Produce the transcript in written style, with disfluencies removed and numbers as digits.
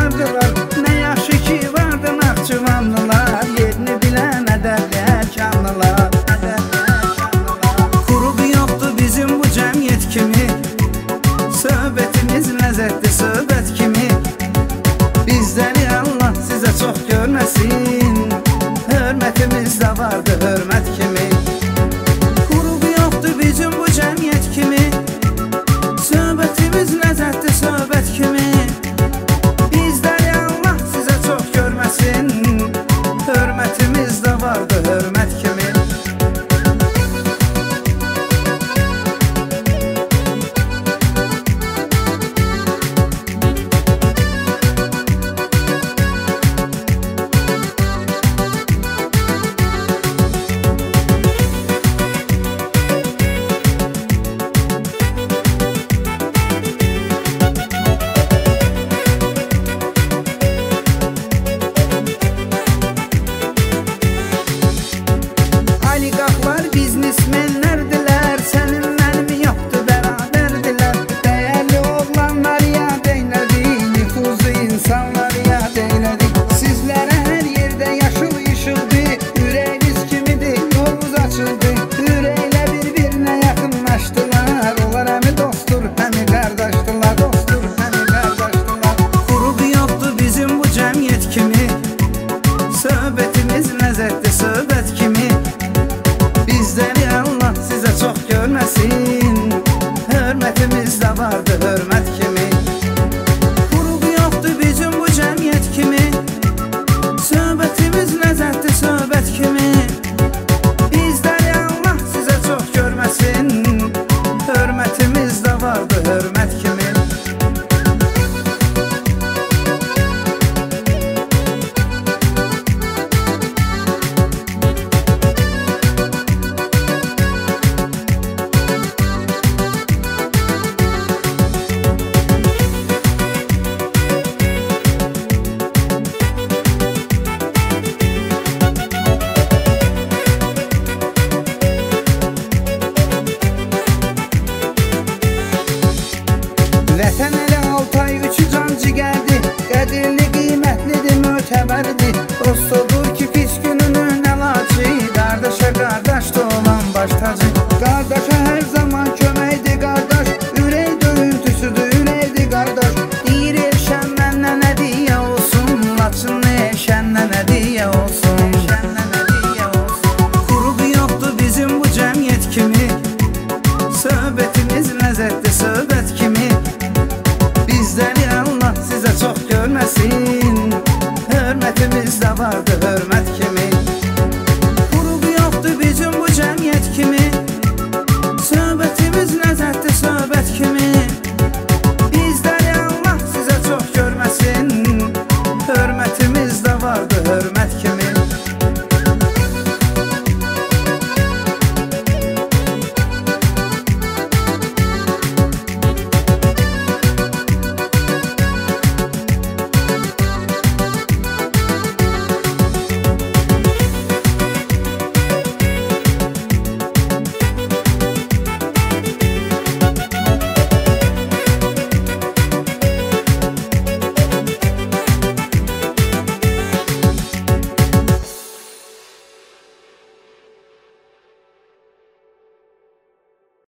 çıxardılar. Nə yaxşı ki vardı Naxçıvanlılar, yerini bilən ədəbiyyat canlılar. Qurub yoxdur bizim bu cəmiyyət kimi, söhbətimiz ləzzətli söhbət kimi. Bizləri Allah sizə çox görməsin, hörmətimiz də vardı hörmət kimi. Qurub yoxdur bizim bu cəmiyyət kimi, söhbətimiz ləzzətli söhbət kimi. Bizləri Allah sizə çox görməsin, hörmətimiz də vardı hörmət kimi. Oliqarxlar biznesmenlərdilər, sənin mənim yoxdur bərabərdirlər. Dəyərli oğlanlar yad eylədik, nüfuzlu insanlar yad eylədik. Sizlərə hər yerdə yaşıl işıldı, ürəyiniz kimidir, yolunuz açıldı. Ürəklə bir-birinə yaxınlaşdılar, onlar həmi dostdur, həmi qardaşdılar. Dostdur, həmi qardaşdılar. Qurub yoxdur bizim bu cəmiyyət kimi, söhbətimiz ləzzətli söhbət kimi. Bizləri Allah sizə çox görməsin, hörmətimiz də vardı hörmət kimi. Qurub yoxdur bizim bu cəmiyyət kimi, söhbətimiz ləzzətli söhbət kimi. Bizləri Allah sizə çox görməsin, hörmətimiz də vardı hörmət kimi. Vətən elə Altay üçü can cigərdi, qədirli, qiymətlidir, mötəbərdir. Dost odur ki pis gününün əlacı, qardaşa qardaşda olan baş tacı. Qardaşa hər zaman köməkdir qardaş, ürək döyüntüsüdür, ürəkdir qardaş. Deyir erşən məndən hədiyyə olsun, Laçınlı erşəndən hədiyyə olsun. Qurub yoxdur bizim bu cəmiyyət kimi, söhbətimiz ləzzətli söhbət kimi. Bizləri Allah sizə çox görməsin, hörmətimiz də vardı